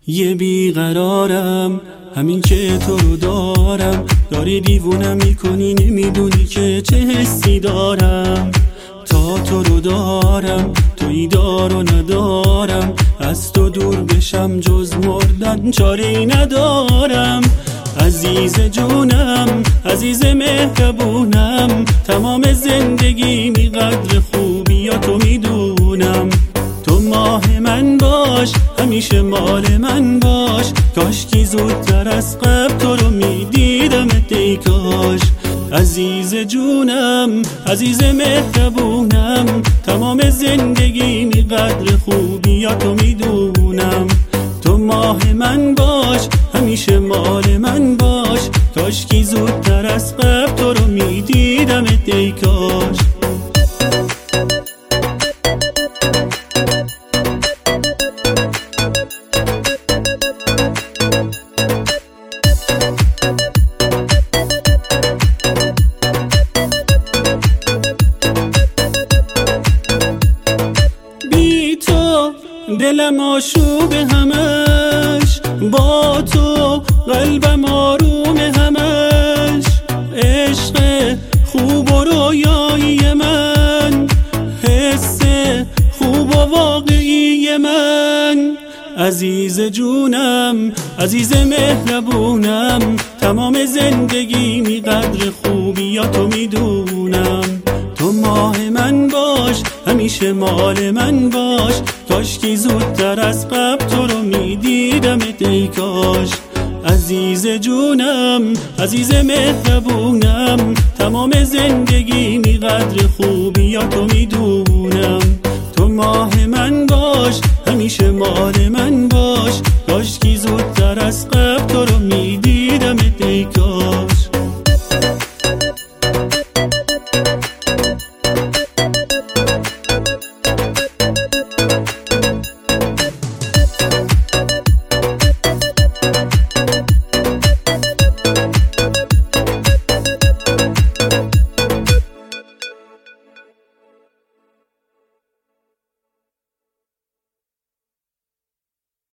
یه بیقرارم همین که تو رو دارم، داری دیوونم میکنی، نمیدونی که چه حسی دارم. تا تو رو دارم تویی دار و ندارم، از تو دور بشم جز مردن چاره‌ای ندارم. عزیز جونم، عزیز مهربونم، تمام زندگی می قدر خوبیاتو میدونم. تو ماه من باش، همیشه مال من باش، کاشکی زودتر از قبل تو رو میدیدمت ای کاش. عزیز جونم، عزیز مهربونم، تمام زندگی می قدر خوبیاتو میدونم. تو ماه من باش، همیشه مال من باش، کاشکی زودتر از قبل تو رو میدیدمت ای کاش. بی تو دلم آشوب همش، با تو قلبم آروم همش. عشق خوب و رویایی من، حس خوب و واقعی من. عزیز جونم، عزیز مهربونم، تمام زندگی می قدر خوبیاتو میدونم. تو ماه من باش، همیشه مال من باش، کاشکی زودتر از قبل تو رو میدیدمت ای کاش. عزیز جونم، عزیز مهربونم، تمام زندگی می قدر خوبیاتو میدونم. تو ماه من باش، همیشه مال من باش، کاشکی زودتر از قبل تو رو میدیدمت.